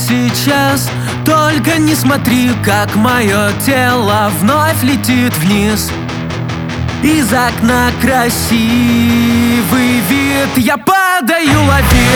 сейчас. Только не смотри, как мое тело вновь летит вниз. Из окна красивый вид, я падаю, лови.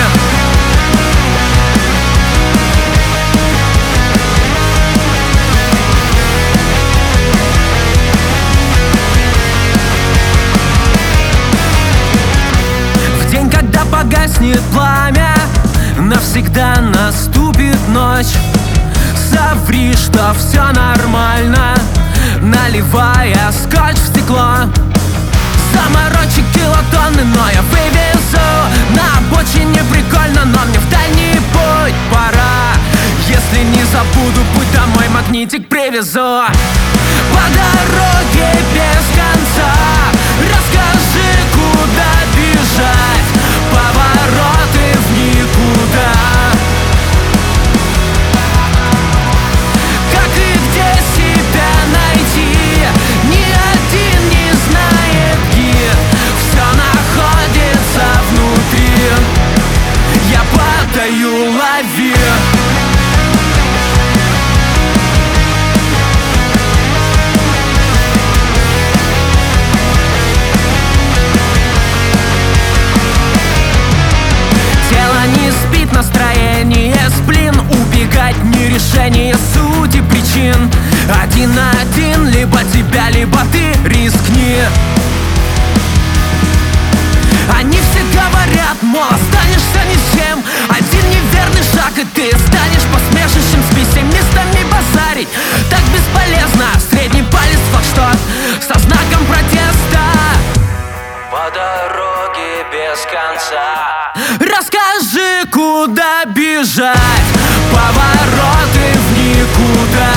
В день, когда погаснет пламя, навсегда наступит ночь. Соври, что все нормально, наливая скотч в стекло. Заморочек килотонны, но я вывезу. На обочине прикольно, но мне в дальний путь пора. Если не забуду путь домой, магнитик привезу. По дороге без конца расскажи, куда бежать. Повороты в никуда. Как и где себя найти, ни один не знает гид. Все находится внутри. Я падаю, лови. Настроение сплин, убегать не решение сути причин. Один на один, либо тебя, либо ты, рискни. Они все говорят, мол, останешься ни с чем. Один неверный шаг, и ты станешь посмешищем. С пессимистами базарить так бесполезно. Средний палец флагшток со знаком протеста. По дороге без конца расскажи, куда бежать. Повороты в никуда.